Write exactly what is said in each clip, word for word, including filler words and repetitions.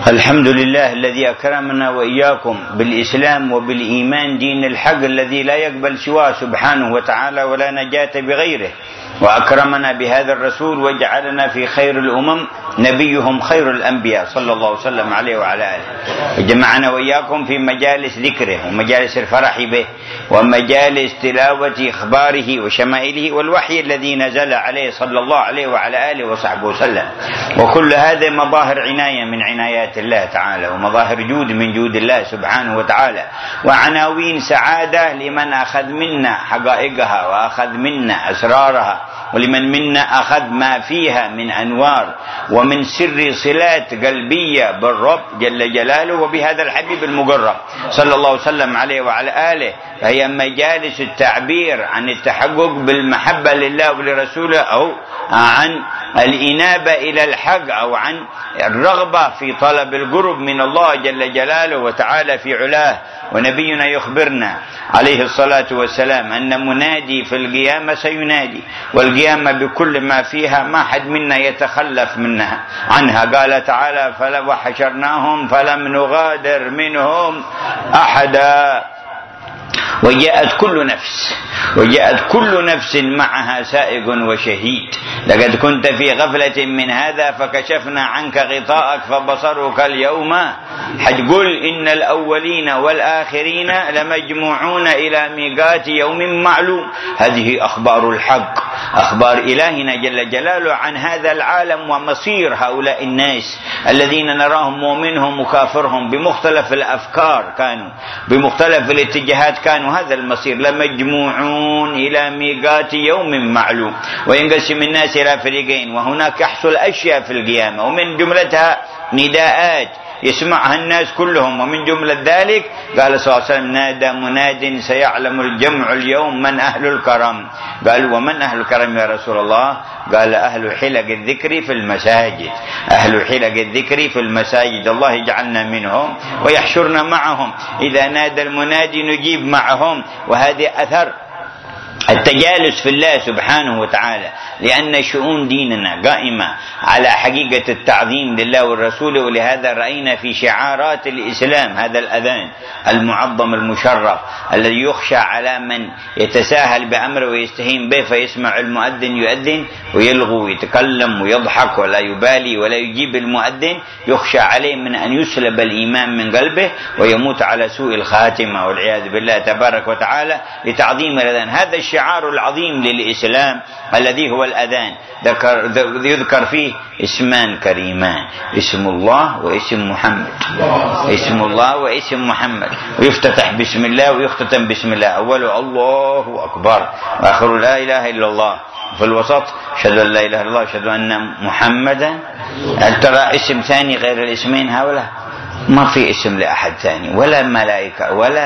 الحمد لله الذي أكرمنا وإياكم بالإسلام وبالإيمان دين الحق الذي لا يقبل سواه سبحانه وتعالى ولا نجاة بغيره، وأكرمنا بهذا الرسول وجعلنا في خير الأمم نبيهم خير الأنبياء صلى الله وسلم عليه وعلى آله، وجمعنا وإياكم في مجالس ذكره ومجالس الفرح به ومجالس تلاوة إخباره وشمائله والوحي الذي نزل عليه صلى الله عليه وعلى آله وصحبه وسلم. وكل هذا مظاهر عناية من عنايات الله تعالى، ومظاهر جود من جود الله سبحانه وتعالى، وعناوين سعادة لمن أخذ منا حقائقها وأخذ منا أسرارها، ولمن منا أخذ ما فيها من أنوار ومن سر صلات قلبية بالرب جل جلاله وبهذا الحبيب المقرب صلى الله وسلم عليه وعلى آله. فهي مجالس التعبير عن التحقق بالمحبة لله ولرسوله، أو عن الإنابة إلى الحق، أو عن الرغبة في طلب القرب من الله جل جلاله وتعالى في علاه. ونبينا يخبرنا عليه الصلاة والسلام أن منادي في القيامة سينادي، والقيامة بكل ما فيها ما حد منا يتخلف منها عنها. قال تعالى: فلا وحشرناهم فلم نغادر منهم أحدا. وجاءت كل نفس وجاءت كل نفس معها سائق وشهيد. لقد كنت في غفلة من هذا فكشفنا عنك غطاءك فبصرك اليوم حتقول إن الأولين والآخرين لمجموعون إلى ميقات يوم معلوم. هذه أخبار الحق، أخبار إلهنا جل جلاله عن هذا العالم ومصير هؤلاء الناس الذين نراهم مؤمنهم وكافرهم بمختلف الأفكار، كانوا بمختلف الاتجاهات، كانوا هذا المصير، لمجموعون إلى ميقات يوم معلوم. وينقسم الناس إلى فريقين، وهناك يحصل أشياء في القيامة ومن جملتها نداءات يسمعها الناس كلهم، ومن جملة ذلك قال صلى الله عليه وسلم: نادى مناد سيعلم الجمع اليوم من أهل الكرم. قال: ومن أهل الكرم يا رسول الله؟ قال: أهل حلق الذكر في المساجد، أهل حلق الذكر في المساجد، الله يجعلنا منهم ويحشرنا معهم. إذا نادى المنادي نجيب معهم. وهذه أثر التجالس في الله سبحانه وتعالى، لأن شؤون ديننا قائمة على حقيقة التعظيم لله والرسول. ولهذا رأينا في شعارات الإسلام هذا الأذان المعظم المشرف الذي يخشى على من يتساهل بأمره ويستهين به، فيسمع المؤذن يؤذن ويلغو ويتكلم ويضحك ولا يبالي ولا يجيب المؤذن، يخشى عليه من أن يسلب الإيمان من قلبه ويموت على سوء الخاتمة والعياذ بالله تبارك وتعالى، لتعظيم الأذان. هذا الشعار العظيم للإسلام الذي هو الأذان ذكر يذكر فيه اسمان كريمان، اسم الله واسم محمد، اسم الله واسم محمد، ويفتتح بسم الله ويختتم بسم الله. أوله الله أكبر، وآخره لا إله إلا الله، في الوسط أشهد أن لا إله إلا الله أشهد أن محمدا. هل ترى اسم ثاني غير الاسمين هؤلاء؟ ما في اسم لأحد ثاني، ولا ملائكة ولا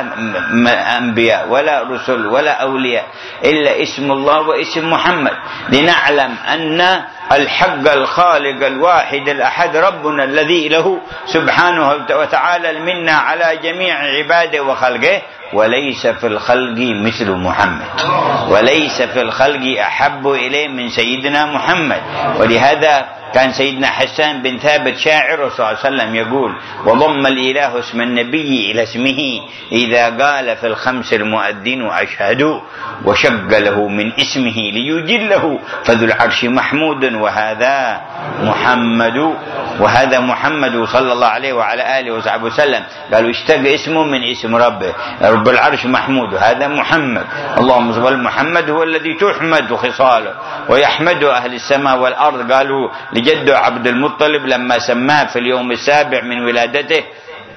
أنبياء ولا رسل ولا أولياء، إلا اسم الله واسم محمد، لنعلم أن الحق الخالق الواحد الأحد ربنا الذي له سبحانه وتعالى المنة على جميع عباده وخلقه، وليس في الخلق مثل محمد، وليس في الخلق أحب إليه من سيدنا محمد. ولهذا كان سيدنا حسان بن ثابت شاعر صلى الله عليه وسلم يقول: وضم الإله اسم النبي إلى اسمه إذا قال في الخمس المؤذن أشهد، وشق له من اسمه ليجله فذو العرش محمود وهذا محمد، وهذا محمد صلى الله عليه وعلى آله وصحبه وسلم. قالوا اشتق اسمه من اسم ربه، رب العرش محمود وهذا محمد. اللهم صل. محمد هو الذي تحمد خصاله ويحمد أهل السماء والأرض. قالوا لجده عبد المطلب لما سماه في اليوم السابع من ولادته،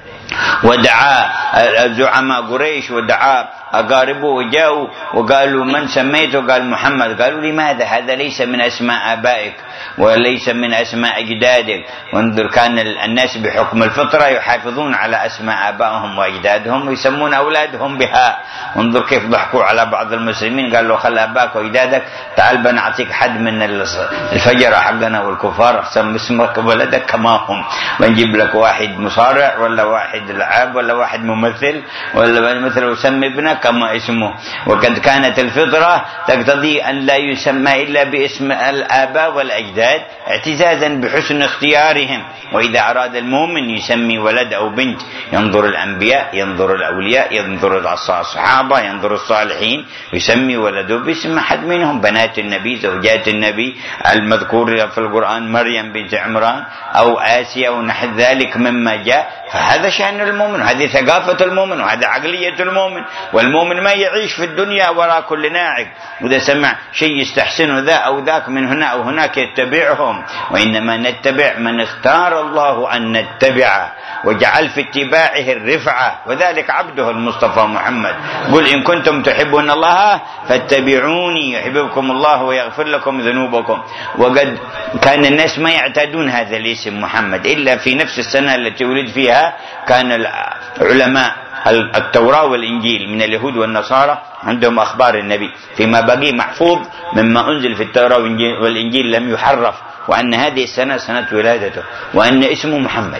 ودعا زعماء قريش ودعا أقاربه وجاءوا وقالوا: من سميته؟ قال: محمد. قالوا: لماذا؟ هذا ليس من أسماء آبائك وليس من أسماء أجدادك. وانظر، كان الناس بحكم الفطرة يحافظون على أسماء آبائهم وأجدادهم ويسمون أولادهم بها. وانظر كيف ضحكوا على بعض المسلمين، قال له: خل أباك وأجدادك، تعال بنعطيك حد من الفجر حقنا والكفار، سم اسمك ولدك كما هم، ونجيب لك واحد مصارع ولا واحد واحد العاب ولا واحد ممثل ولا مثلا يسمي ابنه كما اسمه. وقد كانت الفطرة تقتضي أن لا يسمى إلا باسم الآباء والأجداد اعتزازا بحسن اختيارهم. وإذا أراد المؤمن يسمي ولد أو بنت ينظر الأنبياء، ينظر الأولياء، ينظر الصحابة، ينظر الصالحين، يسمي ولده باسم أحد منهم، بنات النبي، زوجات النبي المذكور في القرآن مريم بنت عمران أو آسيا ونحو ذلك مما جاء. فهذا شأن المؤمن، هذه ثقافة المؤمن، وهذا عقلية المؤمن. والمؤمن ما يعيش في الدنيا وراء كل ناعق، وإذا سمع شيء يستحسن ذا أو ذاك من هنا أو هناك يتبعهم، وإنما نتبع من اختار الله أن نتبعه وجعل في اتباعه الرفعة، وذلك عبده المصطفى محمد. قل إن كنتم تحبون الله فاتبعوني يحببكم الله ويغفر لكم ذنوبكم. وقد كان الناس ما يعتادون هذا الاسم محمد إلا في نفس السنة التي ولد فيها كان العلماء التوراة والإنجيل من اليهود والنصارى عندهم أخبار النبي فيما بقي محفوظ مما أنزل في التوراة والإنجيل لم يحرف، وأن هذه السنة سنة ولادته، وأن اسمه محمد.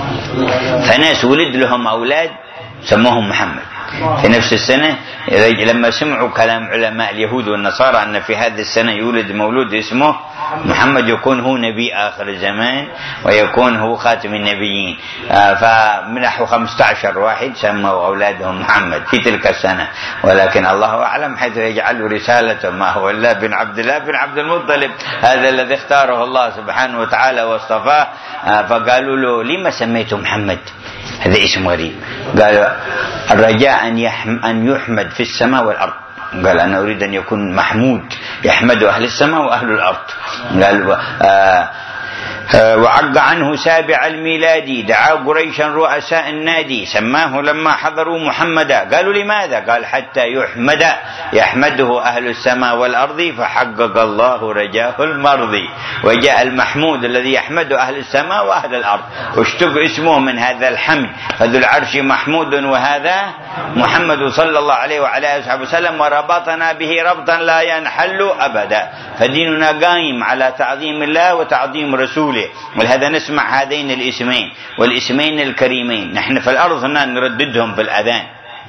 فناس ولد لهم أولاد سموهم محمد في نفس السنة. لما سمعوا كلام علماء اليهود والنصارى أن في هذه السنة يولد مولود اسمه محمد يكون هو نبي آخر الزمان ويكون هو خاتم النبيين، فمنحوا خمسة عشر واحد سموا أولادهم محمد في تلك السنة. ولكن الله أعلم حيث يجعل رسالته ما هو إلا بن عبد الله بن عبد المطلب، هذا الذي اختاره الله سبحانه وتعالى واصطفاه. فقالوا له لما سميته محمد؟ هذا اسم غريب. قال الرجاء أن يحمد في السماء والأرض. قال أنا أريد أن يكون محمود يحمد أهل السماء وأهل الأرض. قال آه وعق عنه سابع الميلاد، دعا قريشا رؤساء النادي، سماه لما حضروا محمدا. قالوا لماذا؟ قال حتى يحمد يحمده أهل السماء والأرض فحقق الله رجاه المرضي. وجاء المحمود الذي يحمد أهل السماء وأهل الأرض، واشتق اسمه من هذا الحمد، فذو العرش محمود وهذا محمد صلى الله عليه وعلى آله وسلم، وربطنا به ربطا لا ينحل أبدا. فديننا قائم على تعظيم الله وتعظيم رسوله، ولهذا نسمع هذين الاسمين والاسمين الكريمين. نحن في الأرض هنا نرددهم في الأذان،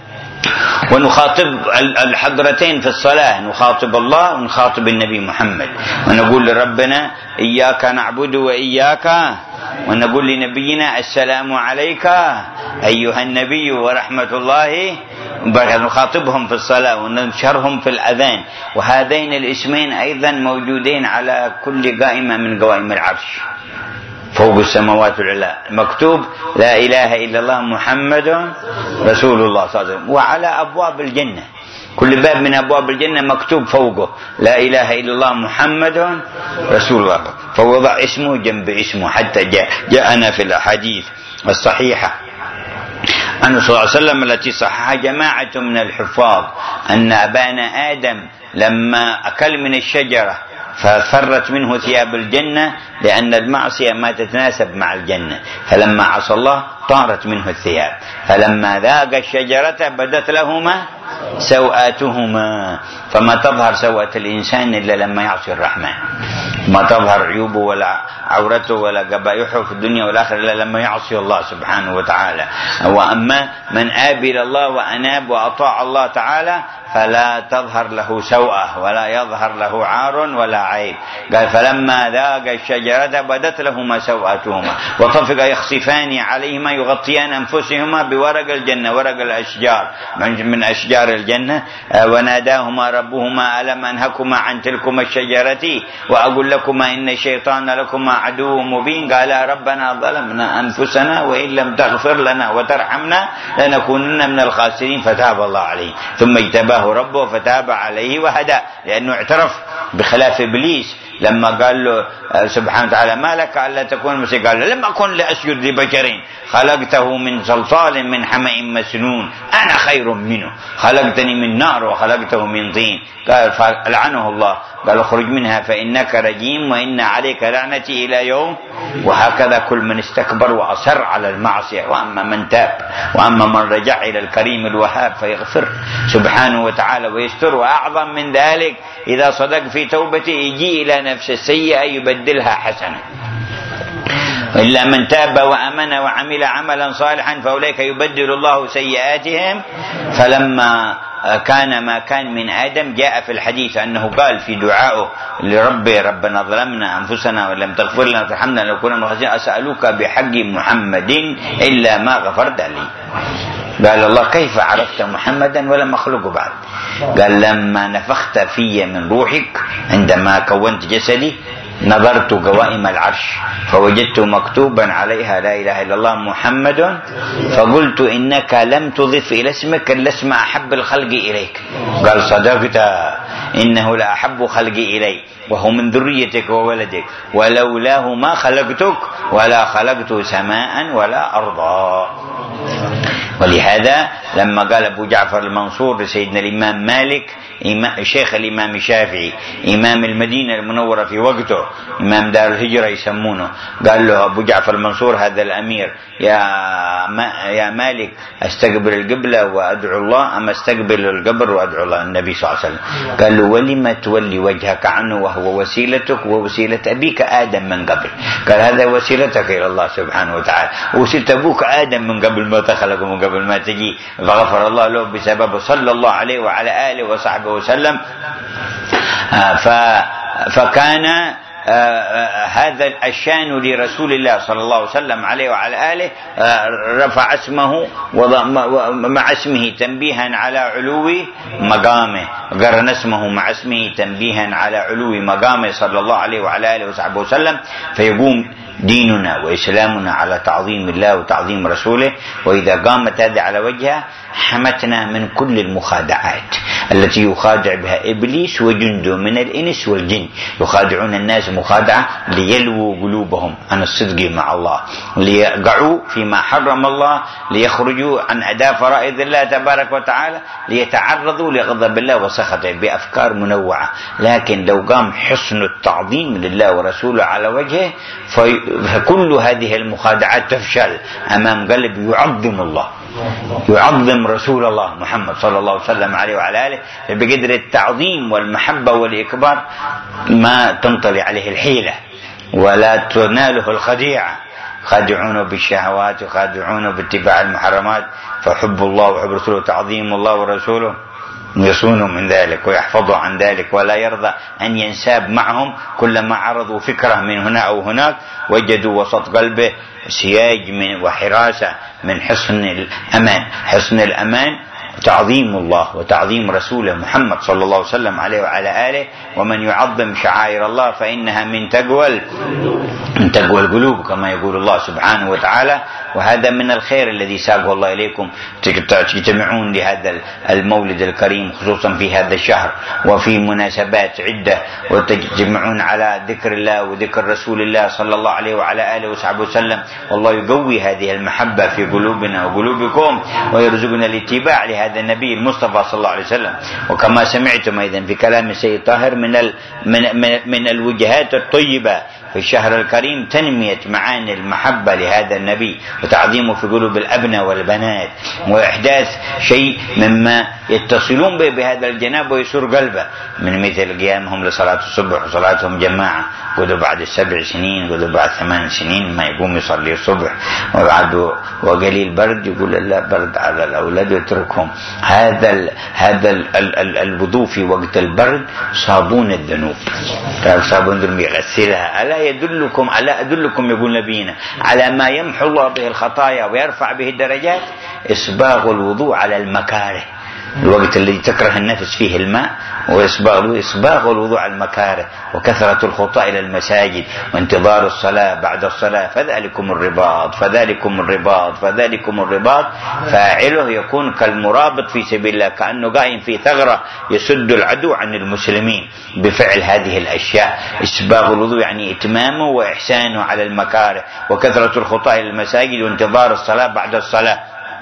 ونخاطب الحضرتين في الصلاة، نخاطب الله ونخاطب النبي محمد، ونقول لربنا إياك نعبد وإياك، ونقول لنبينا السلام عليك أيها النبي ورحمة الله. نخاطبهم في الصلاة وننشرهم في الأذان. وهذين الاسمين أيضا موجودين على كل قائمة من قوائم العرش فوق السماوات العلى، مكتوب لا إله إلا الله محمد رسول الله صلى الله عليه وسلم. وعلى أبواب الجنة، كل باب من أبواب الجنة مكتوب فوقه لا إله إلا الله محمد رسول الله، فوضع اسمه جنب اسمه حتى جاء جاءنا في الأحاديث الصحيحة أن صلى الله عليه وسلم التي صححها جماعة من الحفاظ أن أبانا آدم لما أكل من الشجرة ففرت منه ثياب الجنة لأن المعصية ما تتناسب مع الجنة، فلما عصى الله طارت منه الثياب، فلما ذاق الشجرة بدت لهما سوآتهما. فما تظهر سوءة الإنسان إلا لما يعصي الرحمن، ما تظهر عيوبه ولا عورته ولا قبائحه في الدنيا والآخرة إلا لما يعصي الله سبحانه وتعالى. وأما من آب إلى الله وأناب وأطاع الله تعالى فلا تظهر له سوءة ولا يظهر له عار ولا عيب. قال فلما ذاق الشجرة بدت لهما سوآتهما وطفق يخصفان عليهما يغطيان أنفسهما بورق الجنة، ورق الأشجار من أشجار الجنة. وناداهما ربهما ألم أنهكما عن تلكما الشجرة وأقول لكما إن الشيطان لكما عدو مبين. قال ربنا ظلمنا أنفسنا وإن لم تغفر لنا وترحمنا لنكونن من الخاسرين، فتاب الله عليه ثم اجتباه ربه فتاب عليه وهدى، لأنه اعترف بخلاف إبليس لما قال له سبحانه وتعالى ما لك ألا تكون مسيح، قال له لم أكن لأسجد لبشر خلقته من صلصال من حمأ مسنون أنا خير منه خلقتني من نار وخلقته من طين. قال فلعنه الله، قال اخرج منها فإنك رجيم وإن عليك لعنتي إلى يوم. وهكذا كل من استكبر وأصر على المعصية. وأما من تاب وأما من رجع إلى الكريم الوهاب فيغفر سبحانه وتعالى ويستر. وأعظم من ذلك إذا صدق في توبته يجي إلى نفس السيئة يبدلها حسنة. إلا من تاب وآمن وعمل عملا صالحا فأولئك يبدل الله سيئاتهم. فلما كان ما كان من آدم جاء في الحديث أنه قال في دعائه لربه: ربنا ظلمنا أنفسنا ولم تغفر لنا وترحمنا لنكون من الخاسرين، أسألك بحق محمد إلا ما غفرت لي. قال الله: كيف عرفت محمدا ولم أخلقه بعد؟ قال: لما نفخت في من روحك عندما كونت جسدي نظرت قوائم العرش فوجدت مكتوبا عليها لا إله إلا الله محمد، فقلت: إنك لم تضف إلى اسمك إلا اسم أحب الخلق إليك. قال: صدقت، إنه لأحب خلقي إلي وهو من ذريتك وولدك، ولولاه ما خلقتك ولا خلقت سماء ولا أرضا. ولهذا لما قال أبو جعفر المنصور لسيدنا الإمام مالك شيخ الإمام الشافعي إمام المدينة المنورة في وقته، إمام دار الهجرة يسمونه، قال له أبو جعفر المنصور هذا الأمير: يا ما يا مالك أستقبل القبلة وأدعو الله أم أستقبل القبر وأدعو الله؟ النبي صلى الله عليه وسلم قال له: ولم تولي وجهك عنه وهو وسيلتك ووسيلة أبيك آدم من قبل؟ قال: هذا وسيلتك إلى الله سبحانه وتعالى، وسيلة أبوك آدم من قبل ما تخلق ومن قبل ما تجي، فغفر الله له بسببه صلى الله عليه وعلى آله وصحبه وسلم. فكان هذا الشان لرسول الله صلى الله عليه وسلم عليه وعلى آله، رفع اسمه مع اسمه تنبيها على علو مقامه، قرن اسمه مع اسمه تنبيها على علو مقامه صلى الله عليه وعلى آله وصحبه وسلم. فيقوم ديننا وإسلامنا على تعظيم الله وتعظيم رسوله. وإذا قامت هذه على وجهها حمتنا من كل المخادعات التي يخادع بها إبليس وجنده من الإنس والجن. يخادعون الناس مخادعة ليلووا قلوبهم عن الصدق مع الله، ليقعوا فيما حرم الله، ليخرجوا عن أداء فرائض الله تبارك وتعالى، ليتعرضوا لغضب الله وسخطه بأفكار منوعة. لكن لو قام حسن التعظيم لله ورسوله على وجهه فكل هذه المخادعات تفشل أمام قلب يعظم الله، يعظم رسول الله محمد صلى الله عليه وسلم عليه وعلى آله. بقدر التعظيم والمحبة والإكبار ما تنطلي عليه الحيلة ولا تناله الخديعة. خادعون بالشهوات وخادعون باتباع المحرمات، فحب الله وحب رسوله تعظيم الله ورسوله يصونه من ذلك ويحفظه عن ذلك، ولا يرضى أن ينساب معهم. كلما عرضوا فكرة من هنا أو هناك وجدوا وسط قلبه سياج من وحراسة من حصن الأمان. حصن الأمان تعظيم الله وتعظيم رسوله محمد صلى الله عليه وسلم عليه وعلى آله. ومن يعظم شعائر الله فإنها من تقوى من تقوى القلوب كما يقول الله سبحانه وتعالى. وهذا من الخير الذي ساقه الله إليكم، تجتمعون لهذا المولد الكريم خصوصا في هذا الشهر وفي مناسبات عدة، وتجتمعون على ذكر الله وذكر رسول الله صلى الله عليه وعلى آله وصحبه وسلم. والله يقوي هذه المحبة في قلوبنا وقلوبكم ويرزقنا الاتباع لهذا النبي المصطفى صلى الله عليه وسلم. وكما سمعتم أيضا في كلام السيد طاهر من من من الوجهات الطيبة في الشهر الكريم تنمية معاني المحبة لهذا النبي وتعظيمه في قلوب الأبناء والبنات، وإحداث شيء مما يتصلون به بهذا الجناب ويسر قلبه، من مثل قيامهم لصلاة الصبح وصلاتهم جماعة. قدوا بعد السبع سنين قدوا بعد ثمان سنين ما يقوم يصلي الصبح، وبعد وقليل برد يقول لا برد على الأولاد ويتركهم. هذا ال هذا ال ال ال الوضوء في وقت البرد صابون الذنوب، صابون الذنوب يغسلها. ألا يدلكم ألا أدلكم يقول نبينا على ما يمحو الله به الخطايا ويرفع به الدرجات؟ إسباغ الوضوء على المكاره، الوقت الذي تكره النفس فيه الماء، وإسباغ إسباغ الوضوء على المكاره، وكثرة الخطى إلى المساجد، وانتظار الصلاة بعد الصلاة. فذلكم الرباط فذلكم الرباط فذلكم الرباط. فاعله يكون كالمرابط في سبيل الله، كأنه قائم في ثغرة يسد العدو عن المسلمين بفعل هذه الأشياء. إسباغ الوضوء يعني إتمامه وإحسانه على المكاره، وكثرة الخطى إلى المساجد، وانتظار الصلاة بعد الصلاة.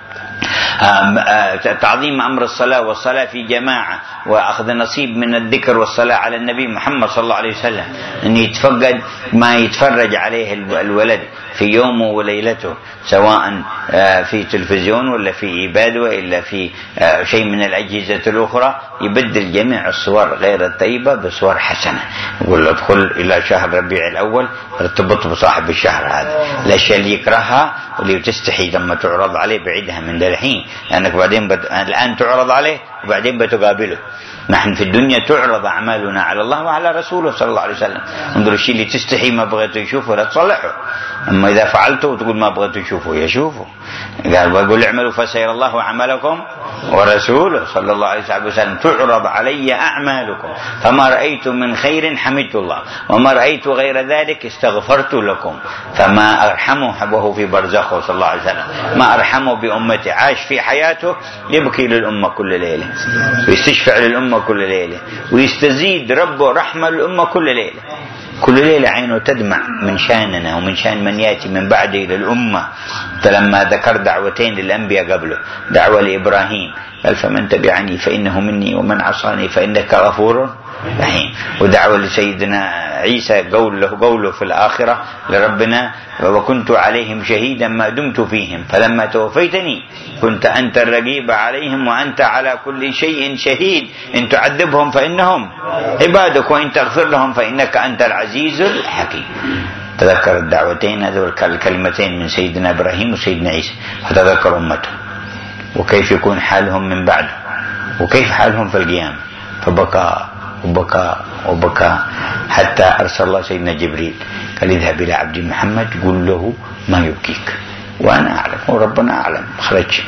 تعظيم أمر الصلاة والصلاة في جماعة، وأخذ نصيب من الذكر والصلاة على النبي محمد صلى الله عليه وسلم، أن يتفقد ما يتفرج عليه الولد في يومه وليلته، سواء في تلفزيون ولا في عبادة وإلا في شيء من الأجهزة الأخرى، يبدل جميع الصور غير الطيبة بصور حسنة. يقول له ادخل إلى شهر ربيع الأول ارتبط بصاحب الشهر هذا، الأشياء اللي يكرهها واللي تستحي لما تعرض عليه بعيدها من الحين، لأنك بعدين بت... الآن تعرض عليه وبعدين بتقابله. نحن في الدنيا تعرض أعمالنا على الله وعلى رسوله صلى الله عليه وسلم، انظر الشيء اللي تستحي ما بغيت يشوفه لا تصلحه، أما إذا فعلته وتقول ما بغيت يشوفه يشوفه. قال بقول اعملوا فسيرى الله عملكم ورسوله صلى الله عليه وسلم، تعرض علي أعمالكم فما رأيت من خير حمدت الله وما رأيت غير ذلك استغفرت لكم. فما أرحمه وهو في برزخه صلى الله عليه وسلم، ما أرحمه بأمته، عاش في حياته يبكي للأمة كل ليلة ويستشفع للأمة كل ليلة ويستزيد ربه رحمة للأمة كل ليلة. كل ليلة عينه تدمع من شاننا ومن شان من يأتي من بعده للأمة. فلما ذكر دعوتين للأنبياء قبله، دعوة لإبراهيم قال فمن تبعني فإنه مني ومن عصاني فإنك غفور رحيم، ودعوة لسيدنا عيسى قول له قوله في الآخرة لربنا وكنت عليهم شهيدا ما دمت فيهم فلما توفيتني كنت أنت الرقيب عليهم وأنت على كل شيء شهيد إن تعذبهم فإنهم عبادك وإن تغفر لهم فإنك أنت العزيز الحكيم. تذكر الدعوتين هذول الكلمتين من سيدنا إبراهيم وسيدنا عيسى، فتذكر أمته وكيف يكون حالهم من بعده وكيف حالهم في القيامة، فبكى وبكى وبكى حتى أرسل الله سيدنا جبريل قال اذهب إلى عبد محمد قل له ما يبكيك وأنا أعلم وربنا أعلم. خرج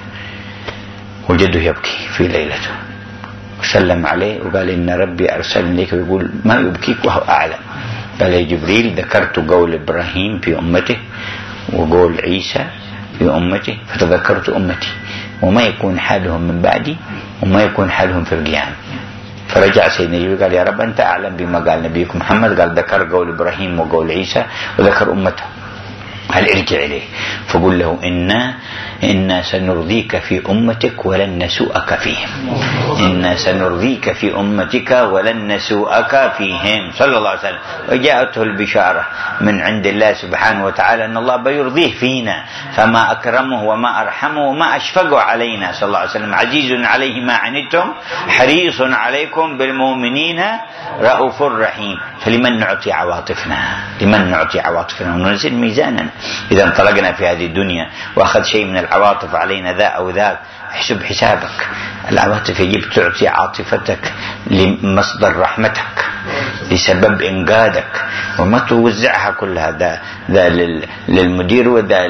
وجده يبكي في ليلته وسلم عليه وقال إن ربي أرسلني لك ويقول ما يبكيك وهو أعلم. قال يا جبريل ذكرت قول إبراهيم في أمته وقول عيسى في أمته فتذكرت أمتي وما يكون حالهم من بعدي وما يكون حالهم في القيامة. فرجع سيدنا جبريل قال يا رب أنت أعلم بما قال نبيك محمد، قال ذكر قول إبراهيم وقول عيسى وذكر أمته، هل ارجع إليه فقل له إنا إنا سنرضيك في أمتك ولن نسوءك فيهم، إنا سنرضيك في أمتك ولن نسوءك فيهم صلى الله عليه وسلم. وجاءته البشارة من عند الله سبحانه وتعالى أن الله بيرضيه فينا، فما أكرمه وما أرحمه وما أشفقه علينا صلى الله عليه وسلم. عزيز عليه ما عنتم حريص عليكم بالمؤمنين رؤوف رحيم. فلمن نعطي عواطفنا، لمن نعطي عواطفنا وننزل ميزاننا. إذا انطلقنا في هذه الدنيا وأخذ شيء من العواطف علينا ذا أو ذاك، احسب حسابك. العواطف يجب تعطي عاطفتك لمصدر رحمتك لسبب إنقاذك، وما توزعها كلها ذا ذا للمدير وذا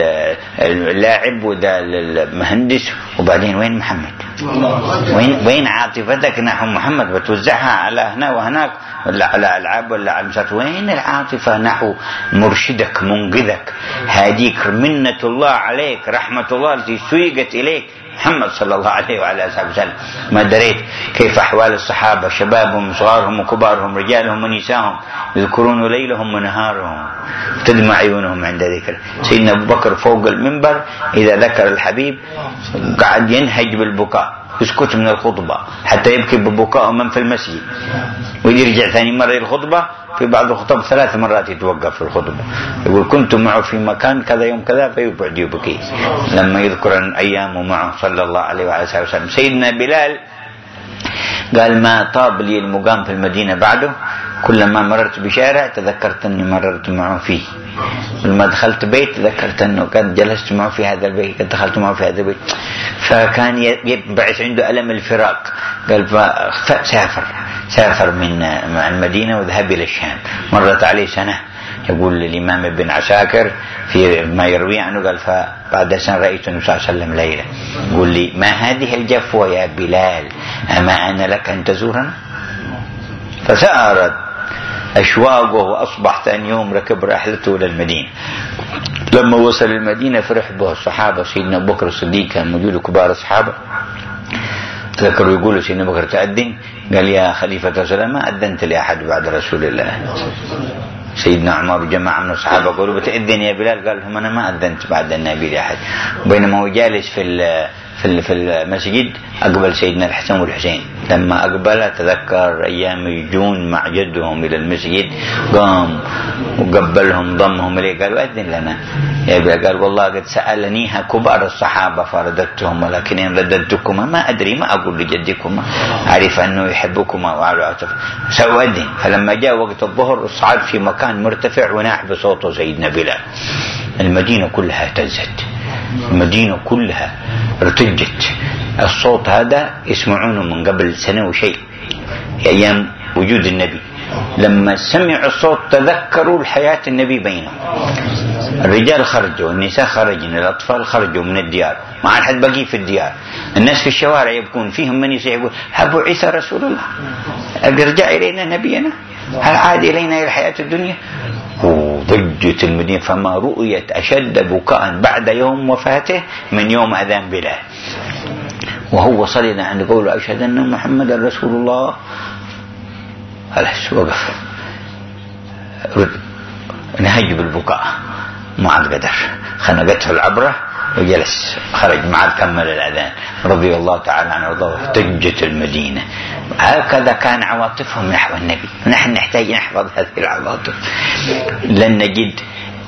للاعب وذا للمهندس وبعدين وين محمد؟ وين وين عاطفتك نحو محمد؟ بتوزعها على هنا وهناك ولا على ألعاب ولا على مسات؟ وين العاطفة نحو مرشدك منقذك هاديك منة الله عليك رحمة الله التي سيقت إليك محمد صلى الله عليه وعلى آله وسلم. ما دريت كيف أحوال الصحابة، شبابهم صغارهم وكبارهم رجالهم ونساهم يذكرون ليلهم ونهارهم تدمع عيونهم عند ذكر. سيدنا أبو بكر فوق المنبر إذا ذكر الحبيب قاعد ينهج بالبكاء، يسكت من الخطبة حتى يبكي ببكاء من في المسجد، ويرجع ثاني مرة الخطبة. في بعض الخطب ثلاث مرات يتوقف في الخطبة يقول كنت معه في مكان كذا يوم كذا فيبعد يبكي لما يذكر أيامه معه صلى الله عليه وعلى وسلم. سيدنا بلال قال ما طاب لي المقام في المدينة بعده، كلما مررت بشارع تذكرت أني مررت معه فيه، ولما دخلت بيت تذكرت أنه قد جلست معه في هذا البيت، قد دخلت معه في هذا البيت. فكان يبعث عنده ألم الفراق. قال فسافر سافر من المدينة وذهب إلى الشام، مرت عليه سنة. يقول الإمام ابن عساكر في ما يروي عنه قال فبعد سنة رأيت النبي صلى الله عليه وسلم ليلة يقول لي ما هذه الجفوة يا بلال أما أنا لك أن تزورنا؟ فسارت أشواقه وأصبح ثاني يوم ركب رحلته إلى المدينة. لما وصل المدينة فرح به الصحابة. سيدنا أبو بكر الصديق كان موجود كبار الصحابة، تذكروا يقولوا سيدنا أبو بكر تأذن، قال يا خليفة رسول الله ما أذنت لأحد بعد رسول الله. سيدنا عمر وجماعة من الصحابة قالوا بتأذن يا بلال، قال لهم أنا ما أذنت بعد النبي لأحد. وبينما هو جالس في في في المسجد أقبل سيدنا الحسن والحسين لما أقبل تذكر أيام الجون مع جدهم إلى المسجد، قام وقبلهم ضمهم إليه قال أذن لنا يا أبي. قال والله قد سألنيها كبار الصحابة فرددتهم، ولكن إن رددتكما ما أدري ما أقول لجدكما، أعرف أنه يحبكما وأعرف سأؤذن. فلما جاء وقت الظهر صعد في مكان مرتفع وناح بصوته سيدنا بلال. المدينة كلها اهتزت، المدينة كلها ارتجت. الصوت هذا يسمعونه من قبل سنة وشيء، أيام وجود النبي. لما سمعوا الصوت تذكروا الحياة النبي بينهم. الرجال خرجوا، النساء خرجن، الأطفال خرجوا من الديار، ما عاد حد بقي في الديار. الناس في الشوارع يبكون، فيهم من يقول هب عيسى رسول الله، ارجع إلينا نبينا، هل عاد إلينا إلى الحياة الدنيا؟ وضجت المدينة، فما رؤيت أشد بكاء بعد يوم وفاته من يوم أذان بلال. وهو صلنا عند قوله أشهد أن محمد رسول الله، خلاص وقف نهج بالبكاء، ما عاد قدر، خنقته العبرة وجلس، خرج ما عاد كمل الأذان رضي الله تعالى عنه وارضاه. اهتجت المدينة. هكذا كان عواطفهم نحو النبي. نحن نحتاج نحفظ هذه العواطف. لن نجد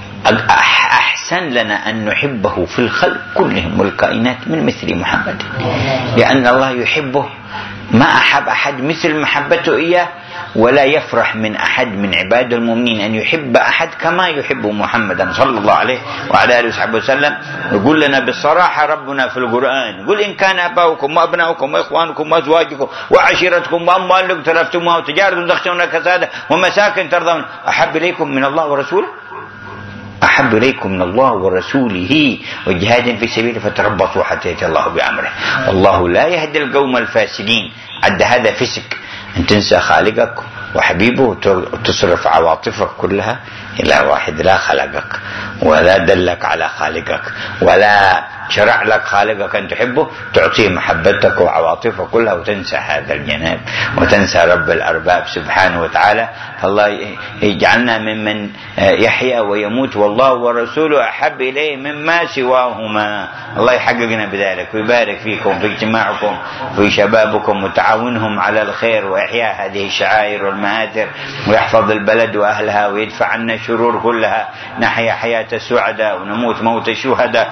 أحسن لنا أن نحبه في الخلق كلهم والكائنات من مثل محمد، لأن الله يحبه، ما أحب أحد مثل محبته إياه، ولا يفرح من أحد من عباد المؤمنين أن يحب أحد كما يحب محمدا صلى الله عليه وعلى آله وصحبه وسلم. يقول لنا بالصراحة ربنا في القرآن، يقول إن كان أباؤكم وأبناؤكم وإخوانكم وأزواجكم وعشيرتكم وأموال اقترفتموها وتجارة تخشون كسادها ومساكن ترضون أحب إليكم من الله ورسوله، أحب إليكم من الله ورسوله وجهاد في سبيله فتربصوا حتى يأتي الله بأمره والله لا يهدي القوم الفاسدين. عد هذا فسق أن تنسى خالقك وحبيبه وتصرف عواطفك كلها إلى واحد لا خلقك ولا دلك على خالقك ولا شرع لك خالقك أن تحبه، تعطيه محبتك وعواطفك كلها وتنسى هذا الجناب وتنسى رب الأرباب سبحانه وتعالى. فالله يجعلنا ممن يحيا ويموت والله ورسوله أحب إليه مما سواهما. الله يحققنا بذلك ويبارك فيكم في اجتماعكم في شبابكم وتعاونهم على الخير وإحياء هذه الشعائر والمآثر، ويحفظ البلد وأهلها ويدفع عنا الشرور كلها. نحيا حياة السعداء ونموت موت الشهداء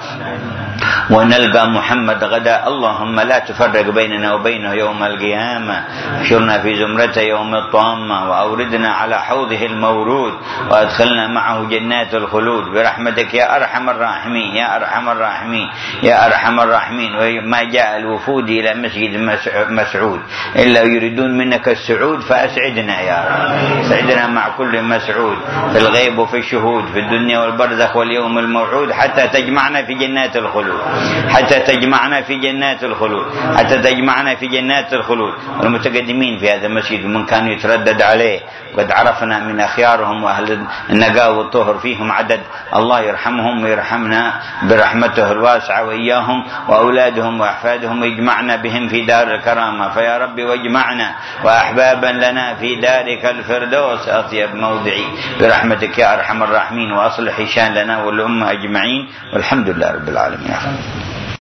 ونلقى محمد غدا. اللهم لا تفرق بيننا وبينه يوم القيامة، احشرنا في زمرته يوم الطامة وأوردنا على حوضه المورود وأدخلنا معه جنات الخلود برحمتك يا أرحم الراحمين يا أرحم الراحمين يا أرحم الراحمين. وما جاء الوفود إلى مسجد مسعود إلا يريدون منك السعود فأسعدنا يا رب، سعدنا مع كل مسعود في الغيب وفي الشهود في الدنيا والبرزخ واليوم الموعود، حتى تجمعنا في جنات الخلود حتى تجمعنا في جنات الخلود حتى تجمعنا في جنات الخلود. والمتقدمين في هذا المسجد ومن كانوا يتردد عليه قد عرفنا من أخيارهم وأهل النقاء والطهر فيهم عدد، الله يرحمهم ويرحمنا برحمته الواسعة وإياهم وأولادهم وأحفادهم، ويجمعنا بهم في دار الكرامة. فيا رب واجمعنا وأحبابا لنا في دارك الفردوس أطيب موضعي برحمتك يا أرحم الراحمين، وأصلح شان لنا والأمة أجمعين، والحمد لله رب العالمين.